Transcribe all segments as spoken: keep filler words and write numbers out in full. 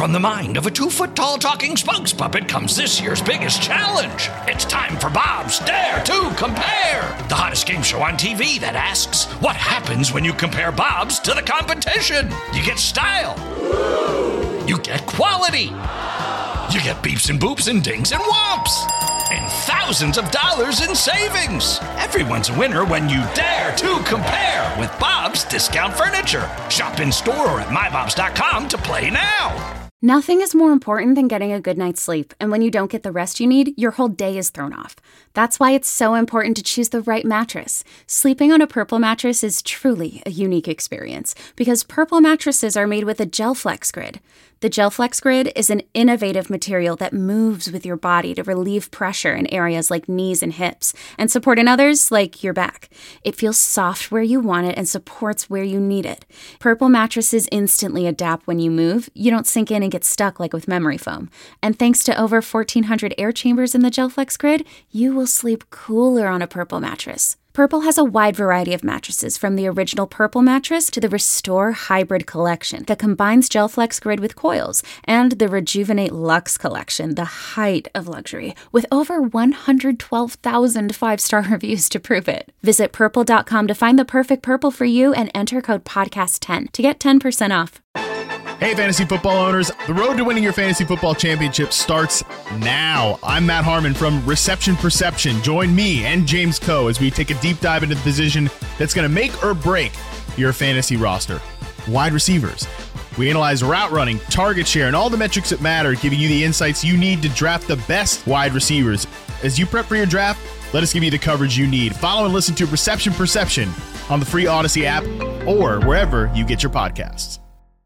From the mind of a two-foot-tall talking spokes puppet comes this year's biggest challenge. It's time for Bob's Dare to Compare, the hottest game show on T V that asks, what happens when you compare Bobs to the competition? You get style. You get quality. You get beeps and boops and dings and whomps. And thousands of dollars in savings. Everyone's a winner when you dare to compare with Bob's Discount Furniture. Shop in store or at my bobs dot com to play now. Nothing is more important than getting a good night's sleep, and when you don't get the rest you need, your whole day is thrown off. That's why it's so important to choose the right mattress. Sleeping on a Purple mattress is truly a unique experience, because Purple mattresses are made with a GelFlex Grid. The GelFlex Grid is an innovative material that moves with your body to relieve pressure in areas like knees and hips, and support in others like your back. It feels soft where you want it and supports where you need it. Purple mattresses instantly adapt when you move. You don't sink in and get stuck like with memory foam. And thanks to over fourteen hundred air chambers in the GelFlex Grid, you will sleep cooler on a Purple mattress. Purple has a wide variety of mattresses, from the original Purple mattress to the Restore Hybrid collection that combines GelFlex Grid with coils, and the Rejuvenate Luxe collection, the height of luxury, with over one hundred twelve thousand five-star reviews to prove it. Visit purple dot com to find the perfect Purple for you and enter code podcast ten to get ten percent off. Hey, fantasy football owners. The road to winning your fantasy football championship starts now. I'm Matt Harmon from Reception Perception. Join me and James Coe as we take a deep dive into the position that's going to make or break your fantasy roster. Wide receivers. We analyze route running, target share, and all the metrics that matter, giving you the insights you need to draft the best wide receivers. As you prep for your draft, let us give you the coverage you need. Follow and listen to Reception Perception on the free Odyssey app or wherever you get your podcasts.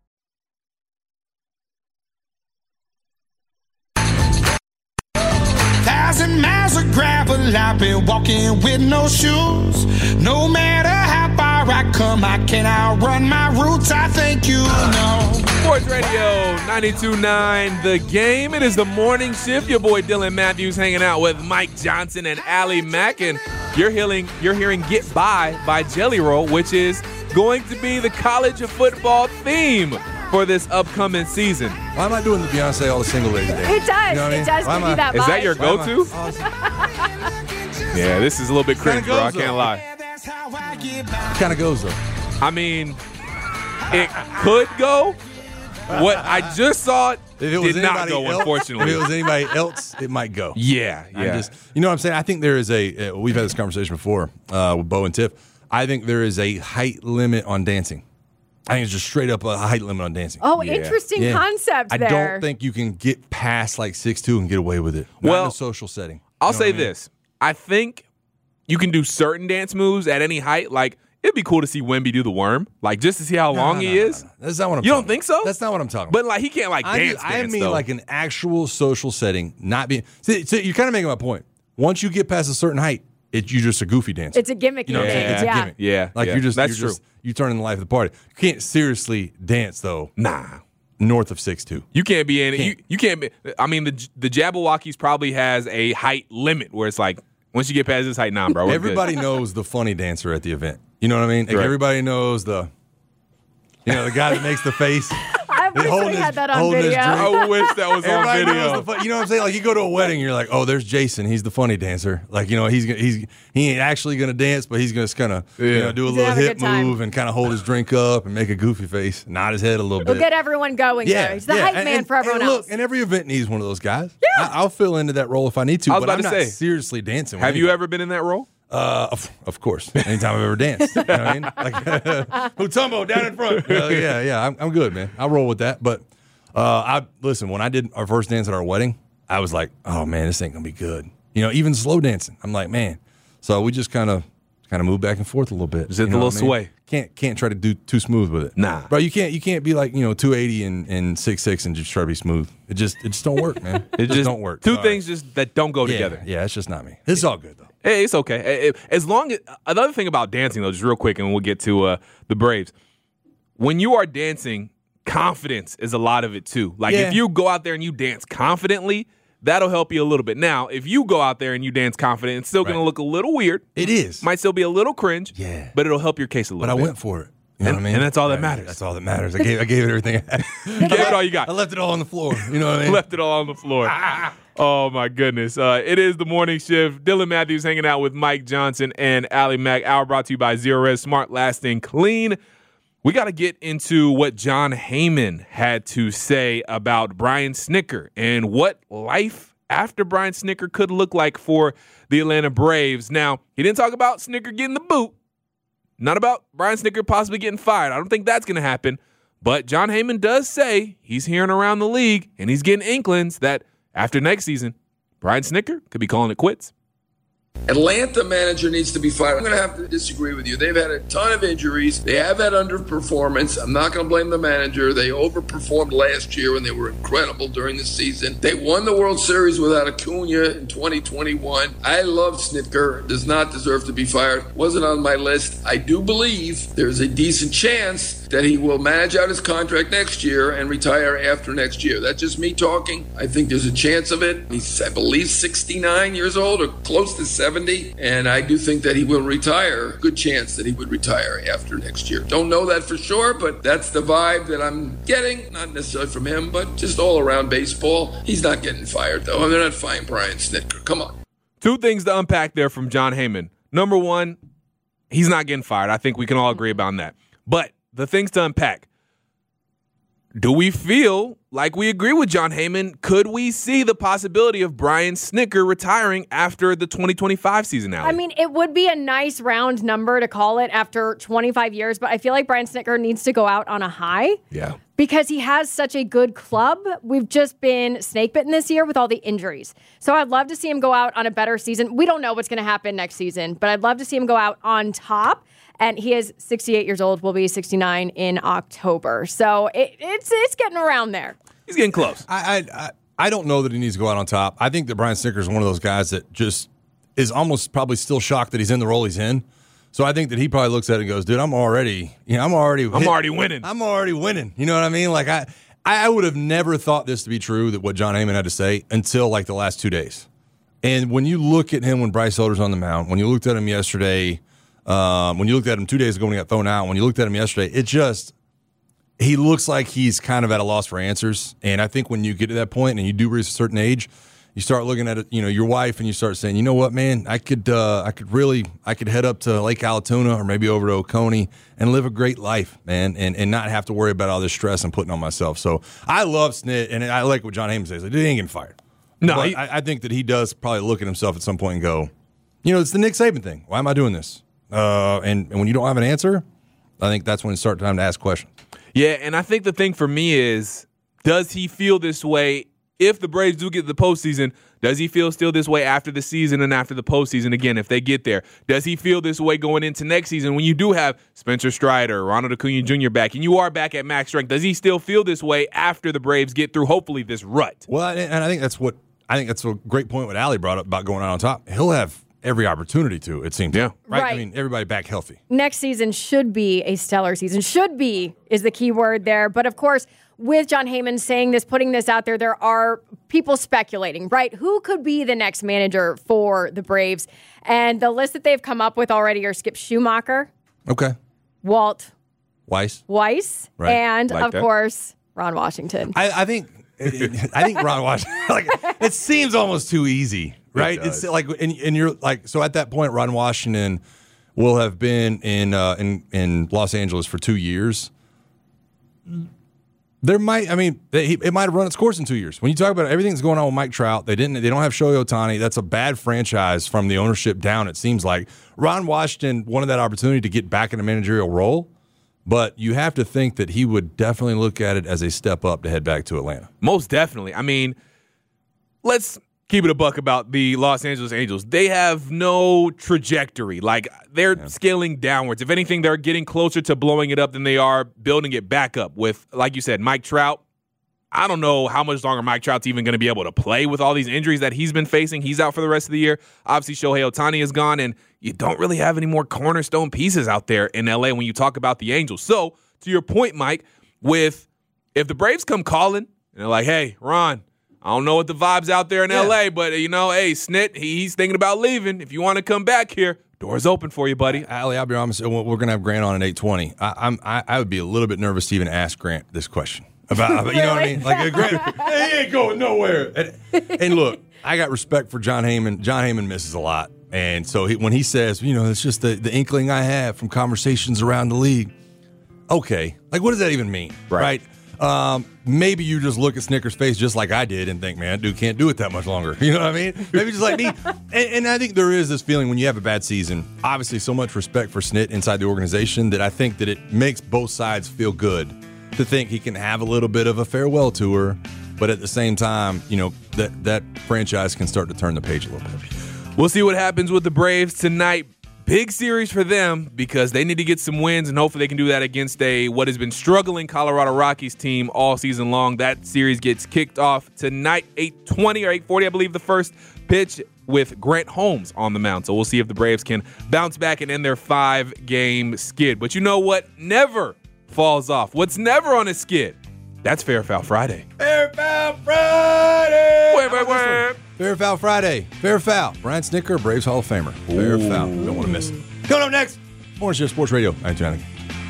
Thousand miles of gravel, I've been walking with no shoes. No matter how far I come, I can't outrun my roots. I think you know. Sports Radio ninety-two point nine, The Game. It is the morning shift. Your boy Dylan Matthews hanging out with Mike Johnson and Allie Mack, and you're hearing you're hearing "Get By" by Jelly Roll, which is going to be the college of football theme for this upcoming season. Why am I doing the Beyonce All the Single Ladies Day? It does. You know it I mean? does give you that vibe. Is that your go-to? Yeah, this is a little bit cringe, bro. I can't lie. It kind of goes, though. I mean, it could go. What I just saw it If it was did not anybody go, else, unfortunately. If it was anybody else, it might go. Yeah, yeah. I'm just, you know what I'm saying? I think there is a, uh, we've had this conversation before uh, with Bo and Tiff. I think there is a height limit on dancing. I think it's just straight up a height limit on dancing. Oh, Yeah. interesting Yeah. concept there. I don't think you can get past like six two and get away with it. Not Well, in a social setting. I'll You know say what I mean? this. I think you can do certain dance moves at any height. Like, it'd be cool to see Wemby do the worm, like just to see how No, long no, he no, is. no, no. That's not what I'm You talking don't think about. so? That's not what I'm talking But, about. like, he can't, like, I dance, mean, I dance, mean though. like an actual social setting, not being. See, so you're kind of making my point. Once you get past a certain height, it, you're just a goofy dancer. It's a gimmicky You know what I'm saying? dance. It's a Yeah. gimmick. Yeah, Like yeah. you're just, That's you're true. just, you turning the life of the party. You can't seriously dance though. Nah. North of six two. You can't be in it. You, Can't. you can't be. I mean, the the Jabberwockies probably has a height limit where it's like, once you get past this height, nah, bro. we're Everybody good. knows the funny dancer at the event. You know what I mean? Like Right. everybody knows the, you know, the guy that makes the face. I wish holding we his- had that on holding his video. drink. I wish that was on Everybody video. knows the fun, you know what I'm saying? Like you go to a wedding, you're like, oh, there's Jason. He's the funny dancer. Like you know, he's gonna- he's he ain't actually gonna dance, but he's gonna kind of you Yeah. know do a He's little gonna have a hip good time. move and kind of hold his drink up and make a goofy face, nod his head a little We'll bit. get everyone going there. He's the yeah. hype And- man and- for everyone and else. Look, and every event needs one of those guys. Yeah, I, I'll fill into that role if I need to. I was but about I'm to not say, seriously dancing. with Have you anybody. ever been in that role? Uh, of, of course. Anytime I've ever danced. You know what I mean? Like, Mutombo down in front. Uh, yeah, yeah. I'm, I'm good, man. I'll roll with that. But uh, I listen, when I did our first dance at our wedding, I was like, oh, man, this ain't going to be good. You know, even slow dancing. I'm like, man. So we just kind of kind of moved back and forth a little bit. Just hit You the know little what I mean? sway. Can't can't try to do too smooth with it. Nah. Bro, you can't you can't be like, you know, two eighty and, and six six and just try to be smooth. It just it just don't work, man. It, just, don't work. Two Sorry. things just that don't go yeah, together. Yeah, it's just not me. It's all good, though. Hey, it's okay. Eh, eh, As long as another thing about dancing, though, just real quick, and we'll get to uh, the Braves. When you are dancing, confidence is a lot of it too. Like Yeah. if you go out there and you dance confidently, that'll help you a little bit. Now, if you go out there and you dance confident, it's still going Right. to look a little weird. It is. Might still be a little cringe. Yeah. But it'll help your case a But little I bit. went for it. You know and, what I mean? And that's all that Right. matters. That's all that matters. I gave I gave it everything I had. You gave it all you got. I left it all on the floor. You know what I mean? Left it all on the floor. Oh, my goodness. Uh, it is the morning shift. Dylan Matthews hanging out with Mike Johnson and Allie Mack. Hour brought to you by Zero Res Smart Lasting Clean. We got to get into what Jon Heyman had to say about Brian Snitker and what life after Brian Snitker could look like for the Atlanta Braves. Now, he didn't talk about Snitker getting the boot. Not about Brian Snitker possibly getting fired. I don't think that's going to happen. But Jon Heyman does say he's hearing around the league and he's getting inklings that after next season, Brian Snitker could be calling it quits. Atlanta manager needs to be fired. I'm going to have to disagree with you. They've had a ton of injuries. They have had underperformance. I'm not going to blame the manager. They overperformed last year when they were incredible during the season. They won the World Series without Acuna in twenty twenty-one. I love Snitker. Does not deserve to be fired. Wasn't on my list. I do believe there's a decent chance that he will manage out his contract next year and retire after next year. That's just me talking. I think there's a chance of it. He's, I believe, sixty-nine years old or close to seventy, and I do think that he will retire. Good chance that he would retire after next year. Don't know that for sure, but that's the vibe that I'm getting. Not necessarily from him, but just all around baseball. He's not getting fired, though. I mean, they're not firing Brian Snitker. Come on. Two things to unpack there from Jon Heyman. Number one, he's not getting fired. I think we can all agree about that. But the things to unpack. Do we feel like we agree with Jon Heyman? Could we see the possibility of Brian Snitker retiring after the twenty twenty-five season, Allie? I mean, it would be a nice round number to call it after twenty-five years, but I feel like Brian Snitker needs to go out on a high. Yeah. Because he has such a good club. We've just been snake bitten this year with all the injuries. So I'd love to see him go out on a better season. We don't know what's going to happen next season, but I'd love to see him go out on top. And he is sixty-eight years old, will be sixty-nine in October. So it, it's it's getting around there. He's getting close. I, I I don't know that he needs to go out on top. I think that Brian Snitker is one of those guys that just is almost probably still shocked that he's in the role he's in. So I think that he probably looks at it and goes, "Dude, I'm already, you know, I'm already, I'm hit, already winning. I'm already winning." You know what I mean? Like I, I would have never thought this to be true, that what Jon Heyman had to say, until like the last two days. And when you look at him when Bryce Elder's on the mound, when you looked at him yesterday. Um, when you looked at him two days ago when he got thrown out, when you looked at him yesterday, it just, he looks like he's kind of at a loss for answers. And I think when you get to that point and you do reach a certain age, you start looking at it, you know, your wife, and you start saying, you know what, man, I could, uh, I could really, I could head up to Lake Allatoona or maybe over to Oconee and live a great life, man, and, and not have to worry about all this stress I'm putting on myself. So I love Snit, and I like what Jon Heyman says. Like, he ain't getting fired. No, but he, I, I think that he does probably look at himself at some point and go, you know, it's the Nick Saban thing. Why am I doing this? Uh, and, and when you don't have an answer, I think that's when it's start time to ask questions. Yeah, and I think the thing for me is, does he feel this way if the Braves do get to the postseason? Does he feel still this way after the season and after the postseason again if they get there? Does he feel this way going into next season when you do have Spencer Strider, Ronald Acuna Junior back, and you are back at max strength? Does he still feel this way after the Braves get through, hopefully, this rut? Well, and I think that's what I think that's a great point what Allie brought up about going out on top. He'll have every opportunity to, it seems. Yeah. Right? Right. I mean, everybody back healthy. Next season should be a stellar season. Should be is the key word there. But of course, with Jon Heyman saying this, putting this out there, there are people speculating, right? Who could be the next manager for the Braves? And the list that they've come up with already are Skip Schumacher, Okay. Walt Weiss. Weiss, Right. and Like of that. course, Ron Washington. I, I think I think Ron Washington, like, it seems almost too easy, right? It It's does. like, and, and you're like, so at that point, Ron Washington will have been in uh, in in Los Angeles for two years. There might, I mean, it, it might have run its course in two years. When you talk about everything that's going on with Mike Trout, they didn't, they don't have Shohei Ohtani. That's a bad franchise from the ownership down. It seems like Ron Washington wanted that opportunity to get back in a managerial role, but you have to think that he would definitely look at it as a step up to head back to Atlanta. Most definitely. I mean, let's keep it a buck about the Los Angeles Angels. They have no trajectory. Like, they're yeah. scaling downwards. If anything, they're getting closer to blowing it up than they are building it back up with, like you said, Mike Trout. I don't know how much longer Mike Trout's even going to be able to play with all these injuries that he's been facing. He's out for the rest of the year. Obviously, Shohei Ohtani is gone, and you don't really have any more cornerstone pieces out there in L A when you talk about the Angels. So, to your point, Mike, with if the Braves come calling, and they're like, hey, Ron, I don't know what the vibe's out there in yeah. L A, but, you know, hey, Snit, he's thinking about leaving. If you want to come back here, door's open for you, buddy. Allie, I'll be honest. We're going to have Grant on at eight twenty. I, I'm, I, I would be a little bit nervous to even ask Grant this question. About, really? You know what I mean? Like, Grant, he ain't going nowhere. And, and look, I got respect for John Heyman. John Heyman misses a lot. And so he, when he says, you know, it's just the, the inkling I have from conversations around the league. Okay. Like, what does that even mean? Right. right? Um, maybe you just look at Snicker's face just like I did and think, man, dude can't do it that much longer. You know what I mean? Maybe just like me. And, and I think there is this feeling when you have a bad season, obviously so much respect for Snit inside the organization that I think that it makes both sides feel good to think he can have a little bit of a farewell tour, but at the same time, you know, that, that franchise can start to turn the page a little bit. We'll see what happens with the Braves tonight. Big series for them because they need to get some wins, and hopefully they can do that against a what has been struggling Colorado Rockies team all season long. That series gets kicked off tonight, eight twenty or eight forty, I believe, the first pitch with Grant Holmes on the mound. So we'll see if the Braves can bounce back and end their five-game skid. But you know what never falls off? What's never on a skid? That's Fair Foul Friday. Fair Foul Friday! Wait, wait, wait. Fair Foul Friday. Fair Foul. Brian Snicker, Braves Hall of Famer. Fair Ooh. Foul. Don't want to miss it. Coming up next, Morning Shift Sports Radio. I'm Johnny.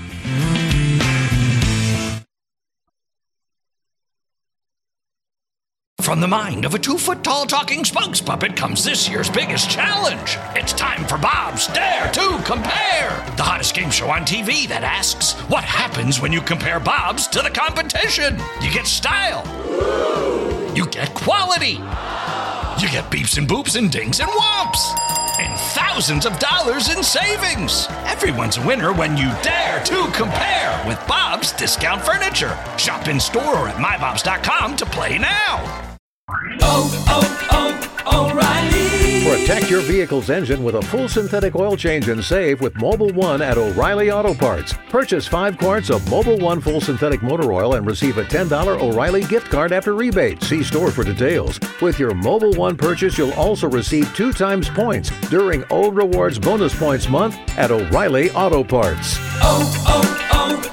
From the mind of a two-foot-tall talking spokes puppet comes this year's biggest challenge. It's time for Bob's Dare to Compare, the hottest game show on T V that asks, what happens when you compare Bob's to the competition? You get style. You get quality. You get beeps and boops and dings and whomps. And thousands of dollars in savings. Everyone's a winner when you dare to compare with Bob's Discount Furniture. Shop in store or at my bobs dot com to play now. Oh, oh, oh, O'Reilly. Protect your vehicle's engine with a full synthetic oil change and save with Mobil one at O'Reilly Auto Parts. Purchase five quarts of Mobil one full synthetic motor oil and receive a ten dollars O'Reilly gift card after rebate. See store for details. With your Mobil one purchase, you'll also receive two times points during O Rewards Bonus Points Month at O'Reilly Auto Parts. Oh,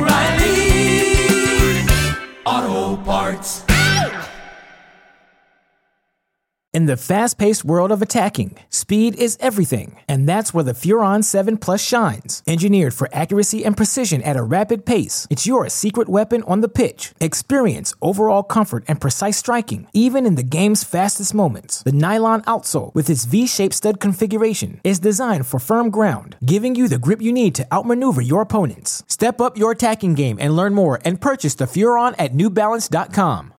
oh, oh, O'Reilly Auto Parts. In the fast-paced world of attacking, speed is everything, and that's where the Furon seven Plus shines. Engineered for accuracy and precision at a rapid pace, it's your secret weapon on the pitch. Experience overall comfort and precise striking, even in the game's fastest moments. The nylon outsole, with its V-shaped stud configuration, is designed for firm ground, giving you the grip you need to outmaneuver your opponents. Step up your attacking game and learn more and purchase the Furon at new balance dot com.